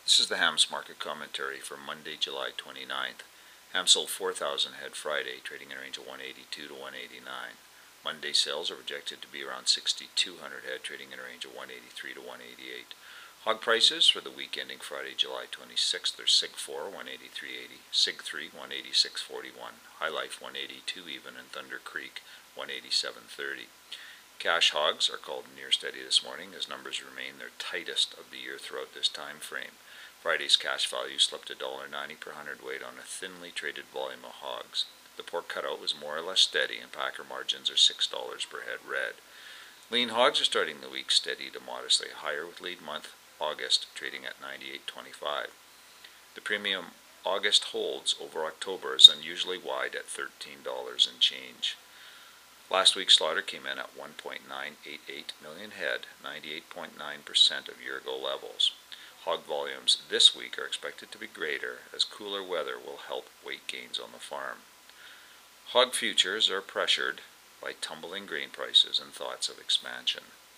This is the Hams market commentary for Monday, July 29th. Ham sold 4,000 head Friday, trading in a range of 182 to 189. Monday sales are projected to be around 6,200 head, trading in a range of 183 to 188. Hog prices for the week ending Friday, July 26th are Sig 4, 183.80, Sig 3, 186.41, High Life, 182 even, and Thunder Creek, 187.30. Cash hogs are called near steady this morning as numbers remain their tightest of the year throughout this time frame. Friday's cash value slipped $1.90 per hundredweight on a thinly traded volume of hogs. The pork cutout was more or less steady, and packer margins are $6 per head red. Lean hogs are starting the week steady to modestly higher, with lead month August trading at 98.25. The premium August holds over October is unusually wide at $13 and change. Last week's slaughter came in at 1.988 million head, 98.9% of year-ago levels. Hog volumes this week are expected to be greater as cooler weather will help weight gains on the farm. Hog futures are pressured by tumbling grain prices and thoughts of expansion.